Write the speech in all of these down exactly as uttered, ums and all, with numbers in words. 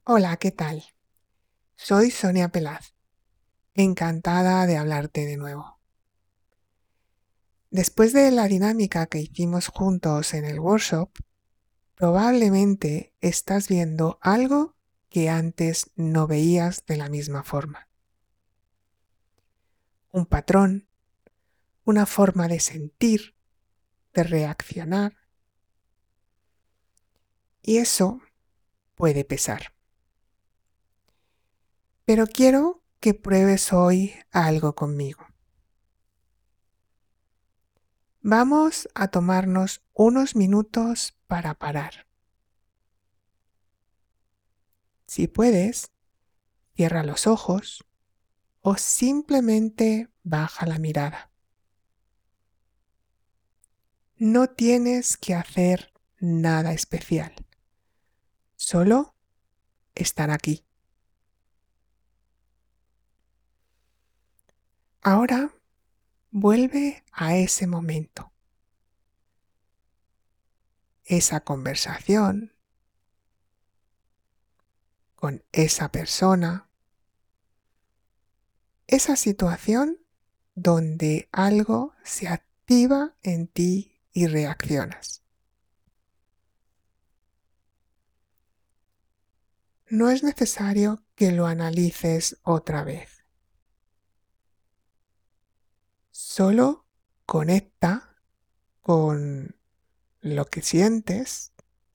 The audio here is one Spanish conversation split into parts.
Hola, ¿qué tal? Soy Sonia Pelaz, encantada de hablarte de nuevo. Después de la dinámica que hicimos juntos en el workshop, probablemente estás viendo algo que antes no veías de la misma forma. Un patrón, una forma de sentir, de reaccionar, y eso puede pesar. Pero quiero que pruebes hoy algo conmigo. Vamos a tomarnos unos minutos para parar. Si puedes, cierra los ojos o simplemente baja la mirada. No tienes que hacer nada especial, solo estar aquí. Ahora vuelve a ese momento, esa conversación con esa persona, esa situación donde algo se activa en ti y reaccionas. No es necesario que lo analices otra vez. Solo conecta con lo que sientes,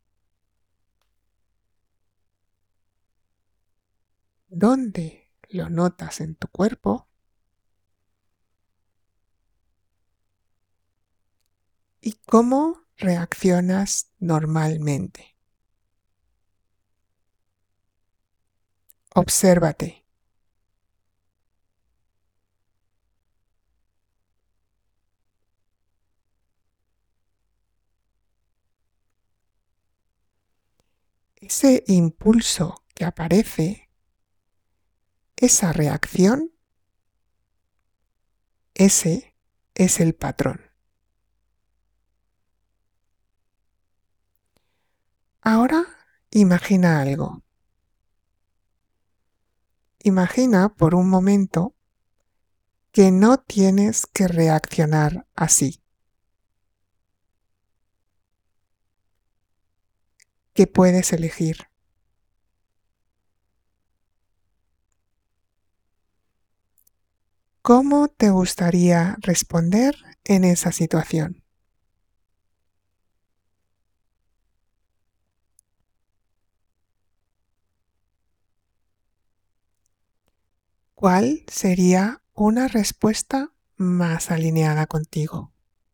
dónde lo notas en tu cuerpo y cómo reaccionas normalmente. Obsérvate. Ese impulso que aparece, esa reacción, ese es el patrón. Ahora imagina algo. Imagina por un momento que no tienes que reaccionar así, que puedes elegir. ¿Cómo te gustaría responder en esa situación? ¿Cuál sería una respuesta más alineada contigo?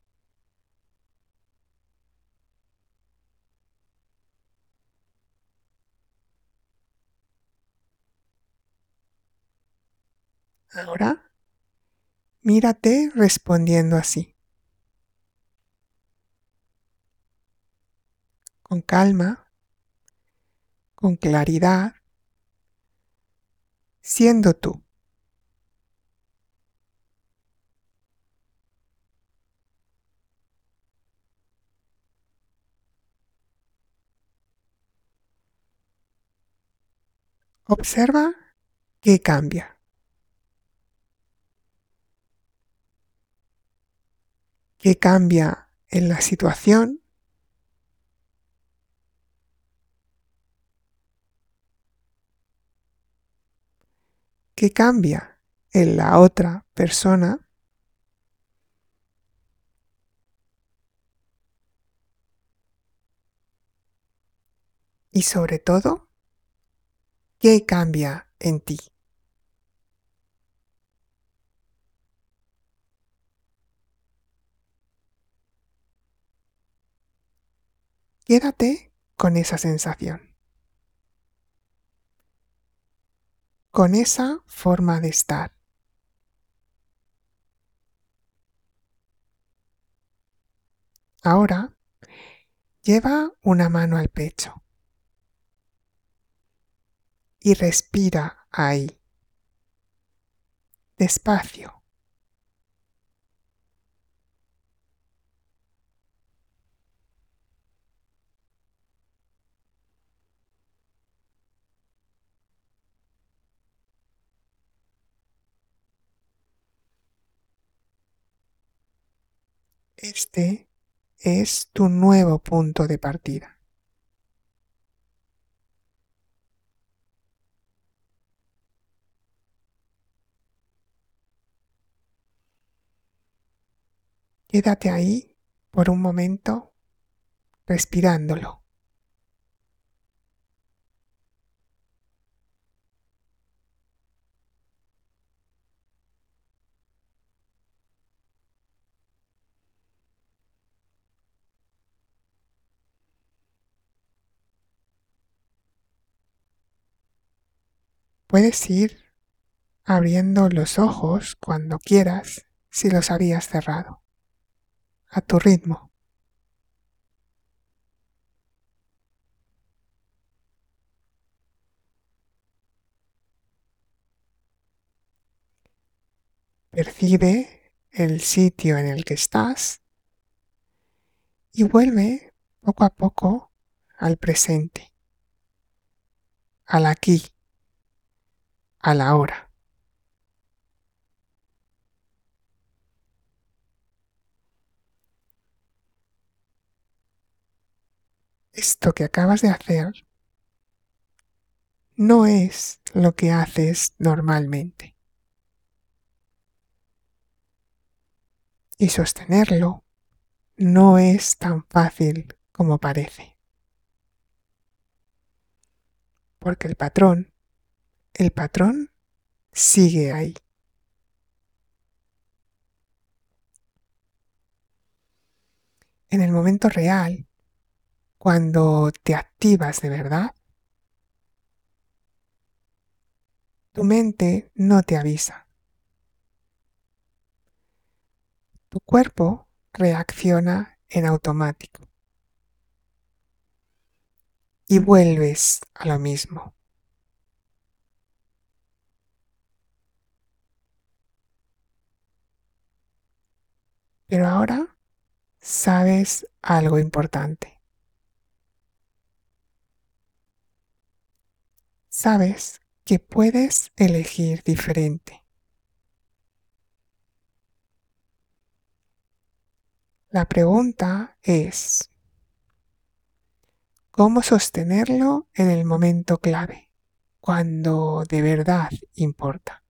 Ahora, mírate respondiendo así, con calma, con claridad, siendo tú. Observa qué cambia, qué cambia en la situación, qué cambia en la otra persona y sobre todo, qué cambia en ti. Quédate con esa sensación, con esa forma de estar. Ahora, lleva una mano al pecho y respira ahí, despacio. Este es tu nuevo punto de partida. Quédate ahí por un momento respirándolo. Puedes ir abriendo los ojos cuando quieras si los habías cerrado, a tu ritmo. Percibe el sitio en el que estás y vuelve poco a poco al presente, al aquí, a la hora. Esto que acabas de hacer no es lo que haces normalmente. Y sostenerlo no es tan fácil como parece. Porque el patrón, el patrón sigue ahí. En el momento real, cuando te activas de verdad, tu mente no te avisa. Tu cuerpo reacciona en automático y vuelves a lo mismo. Pero ahora sabes algo importante. Sabes que puedes elegir diferente. La pregunta es, ¿cómo sostenerlo en el momento clave, cuando de verdad importa?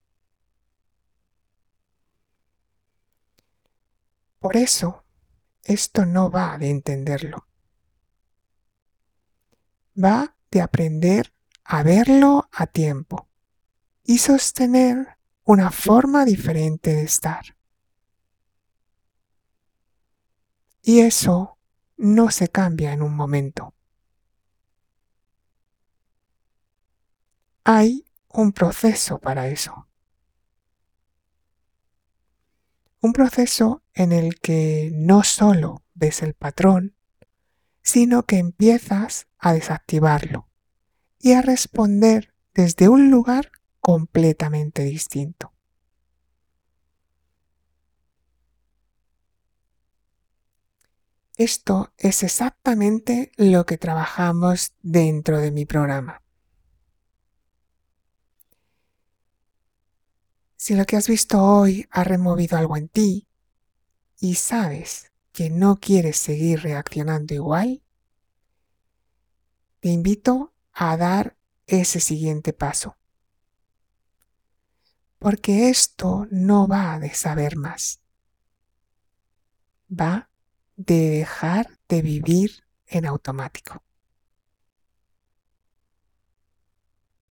Por eso, esto no va de entenderlo. Va de aprender a verlo a tiempo y sostener una forma diferente de estar. Y eso no se cambia en un momento. Hay un proceso para eso. Un proceso en el que no solo ves el patrón, sino que empiezas a desactivarlo y a responder desde un lugar completamente distinto. Esto es exactamente lo que trabajamos dentro de mi programa. Si lo que has visto hoy ha removido algo en ti y sabes que no quieres seguir reaccionando igual, te invito a dar ese siguiente paso. Porque esto no va de saber más. Va de dejar de vivir en automático.